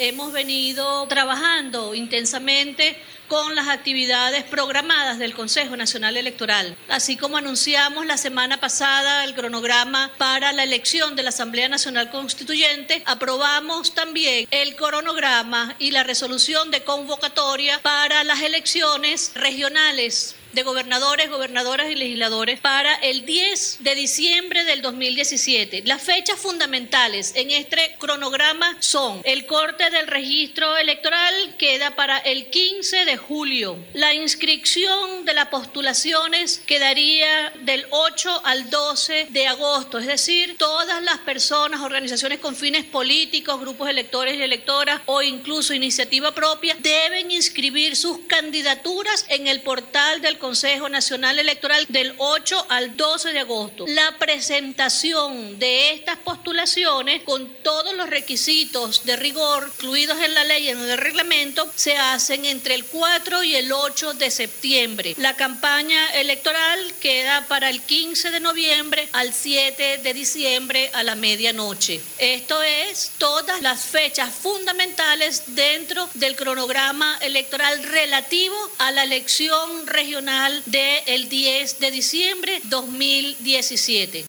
hemos venido trabajando intensamente con las actividades programadas del Consejo Nacional Electoral, así como anunciamos la semana pasada el cronograma para la elección de la Asamblea Nacional Constituyente. Aprobamos también el cronograma y la resolución de convocatoria para las elecciones regionales de gobernadores, gobernadoras y legisladores para el 10 de diciembre del 2017. Las fechas fundamentales en este cronograma son: el corte del registro electoral queda para el 15 de julio. La inscripción de las postulaciones quedaría del 8 al 12 de agosto, es decir, todas las personas, organizaciones con fines políticos, grupos electores y electoras o incluso iniciativa propia deben inscribir sus candidaturas en el portal del Consejo Nacional Electoral del 8 al 12 de agosto. La presentación de estas postulaciones con todos los requisitos de rigor incluidos en la ley y en el reglamento se hacen entre el 4 y el 8 de septiembre. La campaña electoral queda para el 15 de noviembre al 7 de diciembre a la medianoche. Esto es todas las fechas fundamentales dentro del cronograma electoral relativo a la elección regional del 10 de diciembre 2017.